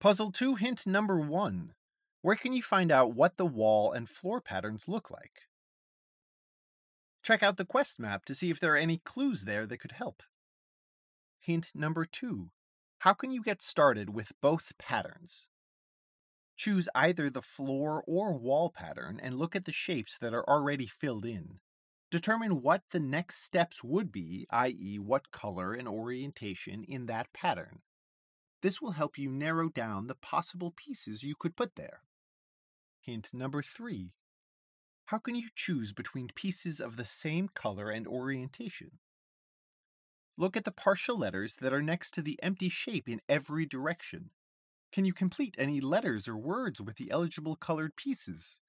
Puzzle 2 hint number 1. Where can you find out what the wall and floor patterns look like? Check out the quest map to see if there are any clues there that could help. Hint number 2. How can you get started with both patterns? Choose either the floor or wall pattern and look at the shapes that are already filled in. Determine what the next steps would be, i.e., what color and orientation in that pattern. This will help you narrow down the possible pieces you could put there. Hint number 3. How can you choose between pieces of the same color and orientation? Look at the partial letters that are next to the empty shape in every direction. Can you complete any letters or words with the eligible colored pieces?